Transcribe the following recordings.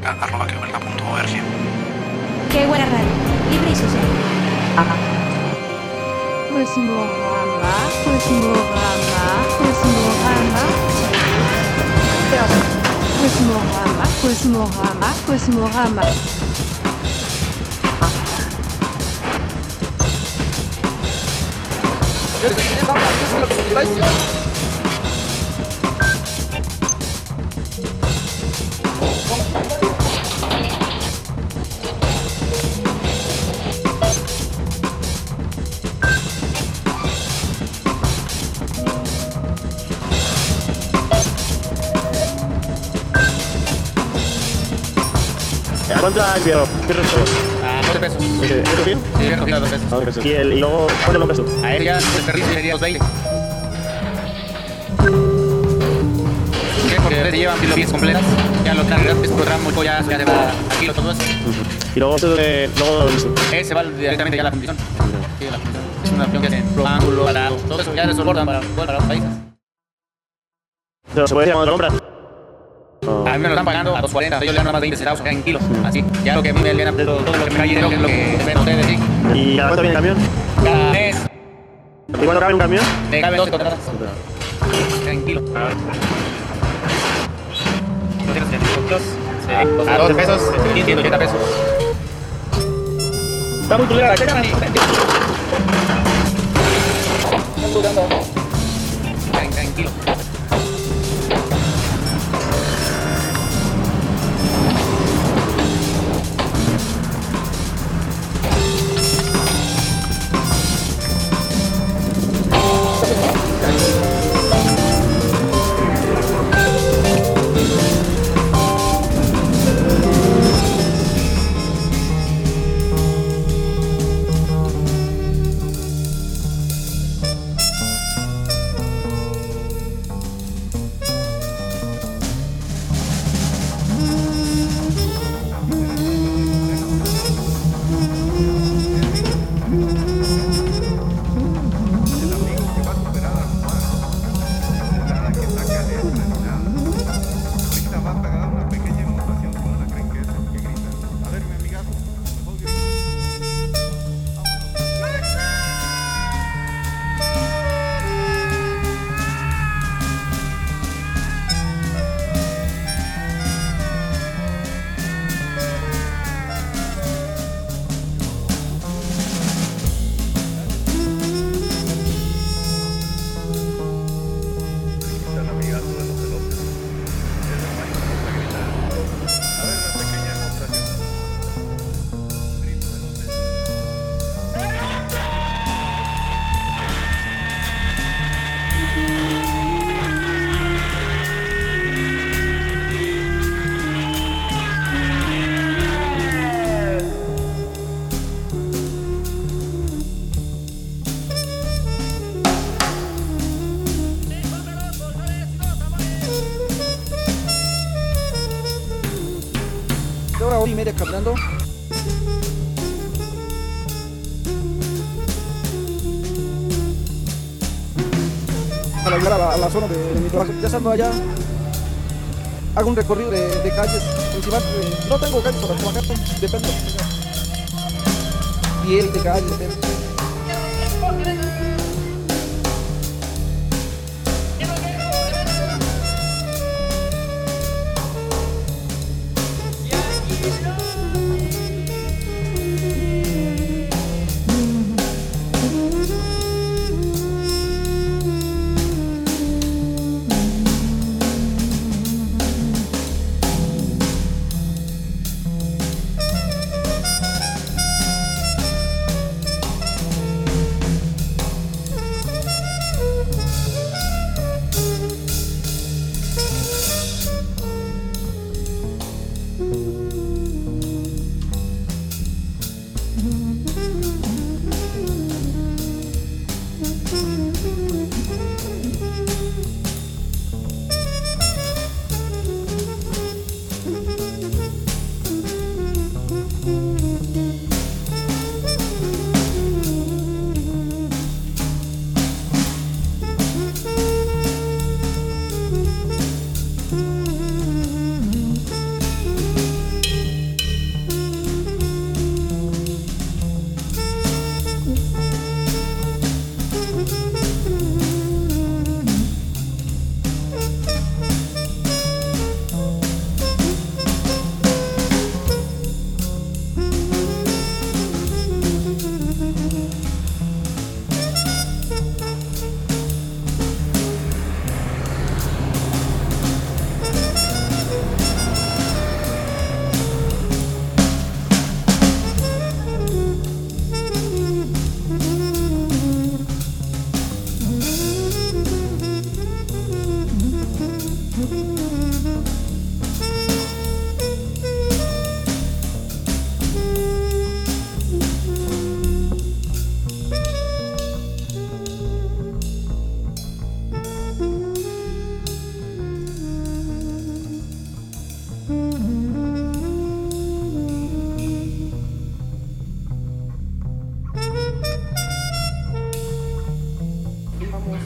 @quehuelga.org. Qué buena radio, libre y social. Cosmorama, Cosmorama, Cosmorama. Cosmorama, Cosmorama, Cosmorama. ¿Cuánto ha enviado? ¿Qué resto? A 12 pesos. ¿Esto bien? Sí, he recogido 2 pesos. A 2 pesos. ¿Y luego cuánto lo peso? A él ya el servicio sería los 20. Porque se llevan piezas completas. Ya lo traen gratis, otro tramo ya se va a kilo todo eso. Y luego luego Ese va directamente ya a la fundición. Sí, la fundición. Es una fundición que hacen ángulo, parado, todo eso ya desorbordan para los países. ¿Pero se puede decir cuando te compras? A mí me lo están pagando a 2.40, yo le dan nada más 20 centavos acá en kilos. Así, ya lo que a mí me dan todo lo que me cae dinero, que es lo que ven ustedes, sí. ¿Y cada cuánto viene el camión? Cada mes ¿Y cuánto cabe un camión? me caben 12 toneladas. En kilos. 275 kilos. A 12 pesos, 180 pesos. Está muy culera, ¿qué ganas? En kilos. Hora y media caminando. Para llegar a la zona de mi trabajo. Ya estando allá, hago un recorrido de calles principales. No tengo calles para trabajar, depende. 10 de calles, depende.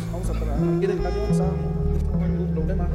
Vamos a parar. Aquí del camión está. No hay ningún problema.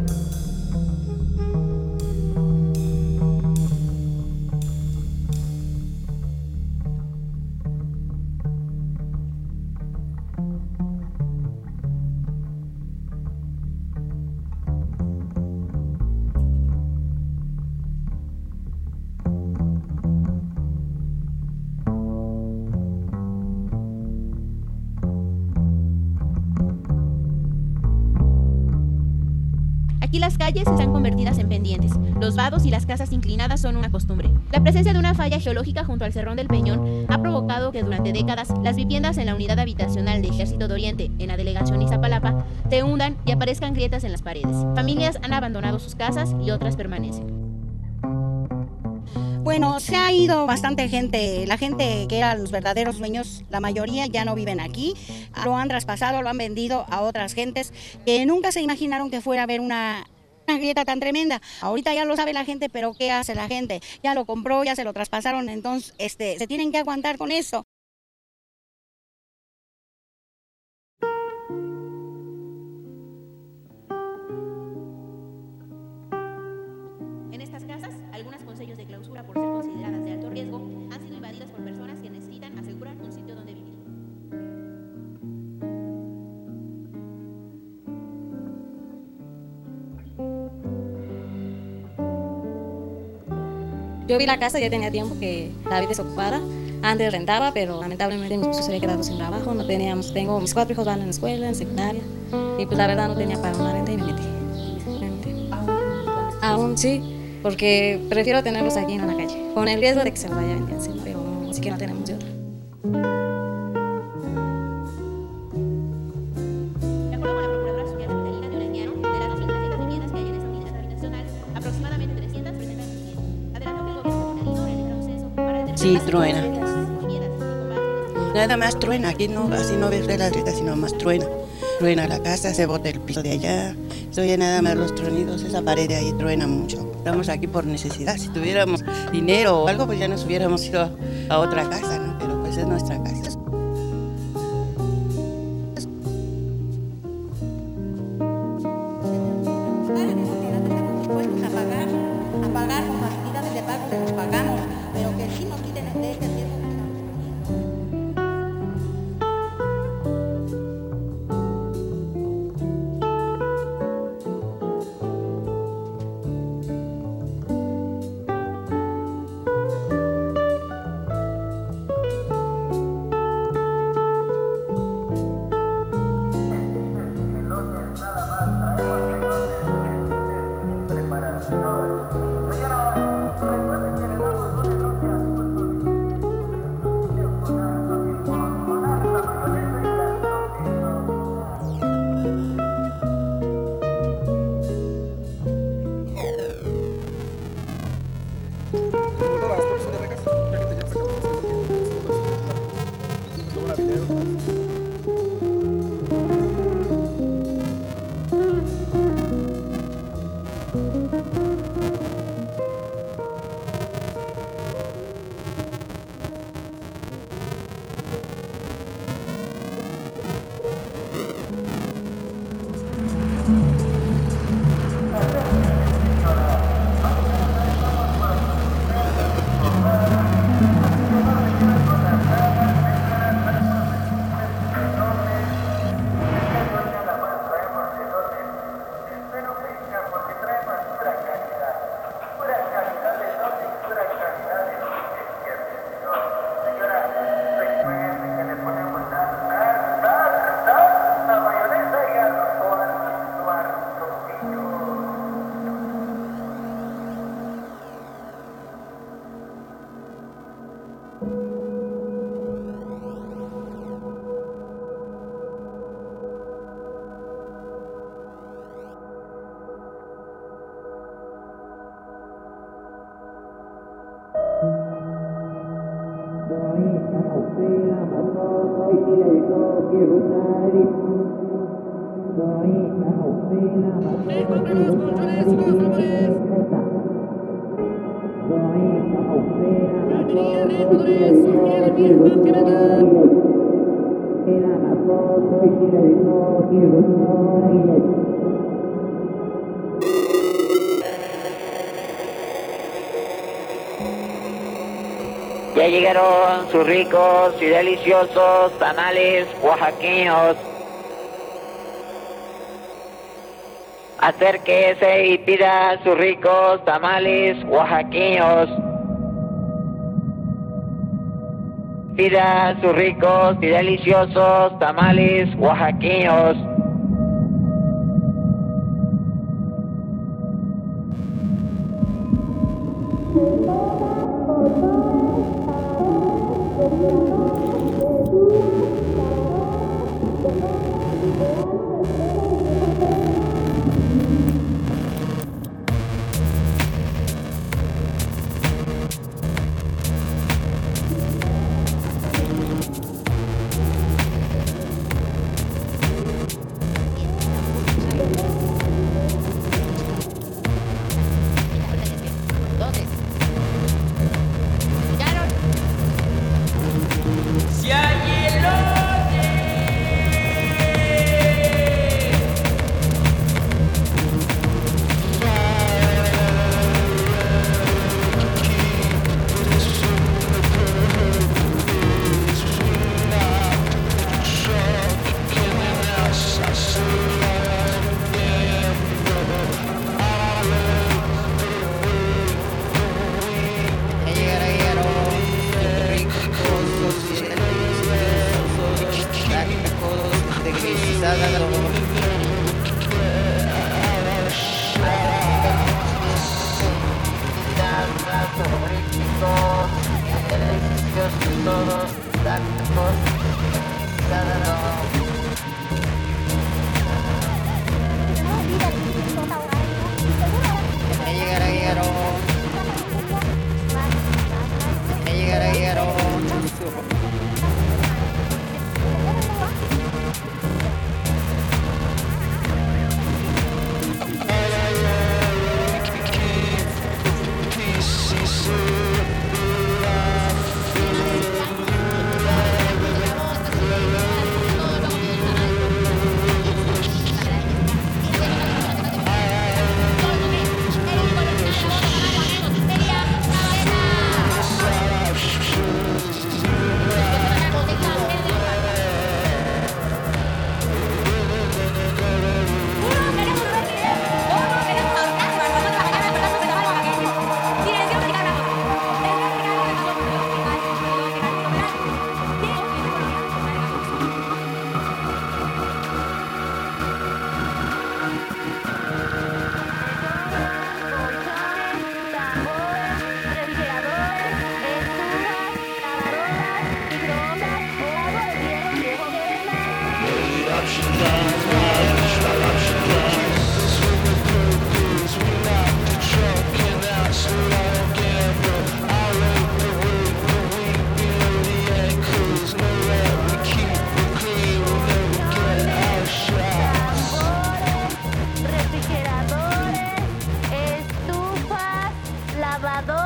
Aquí las calles están convertidas en pendientes. Los vados y las casas inclinadas son una costumbre. La presencia de una falla geológica junto al Cerrón del Peñón ha provocado que durante décadas las viviendas en la unidad habitacional de Ejército de Oriente, en la delegación Iztapalapa, se hundan y aparezcan grietas en las paredes. Familias han abandonado sus casas y otras permanecen. Bueno, se ha ido bastante gente. La gente que eran los verdaderos dueños, la mayoría ya no viven aquí. Lo han traspasado, lo han vendido a otras gentes que nunca se imaginaron que fuera a haber una grieta tan tremenda. Ahorita ya lo sabe la gente, pero ¿qué hace la gente? Ya lo compró, ya se lo traspasaron, entonces se tienen que aguantar con eso. En estas casas, algunas con sellos de clausura por ser consideradas de alto riesgo han sido invadidas por personas que necesitan asegurar un sitio donde vivir. Yo vi la casa, ya tenía tiempo que la vi desocupada. Antes rentaba, pero lamentablemente mi esposo se había quedado sin trabajo. No teníamos, tengo mis 4 hijos van en la escuela, en secundaria, y pues la verdad no tenía para una renta y me metí. Aún sí, porque prefiero tenerlos aquí en la calle, con el riesgo de que se los vaya a vender, ¿sí? Pero no, sí que no tenemos de otra. De acuerdo con la Procuradora Social Capitalina de Orellano, de las 2.300 viviendas que hay en esta unidad habitacional, aproximadamente 300 presentan riesgo. Adelantó que el gobierno capitalino realiza un censo para determinar Sí, las truena. viviendas y con base en este. Nada más truena, aquí no, así no ves de las grietas, sino más truena. Truena la casa, se bota el piso de allá, se oye nada más los tronidos, esa pared de ahí truena mucho. Estamos aquí por necesidad, si tuviéramos dinero o algo, pues ya nos hubiéramos ido a otra casa, ¿no? Pero pues es nuestra casa. A pagar con facilidades de pago que nos pagamos, pero que sí nos quiten de este riesgo. Ya llegaron sus ricos y deliciosos tamales oaxaqueños. Acérquese y pida sus ricos tamales oaxaqueños. Pida sus ricos y deliciosos tamales oaxaqueños.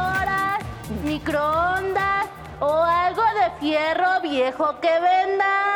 Microondas o algo de fierro viejo que vendan.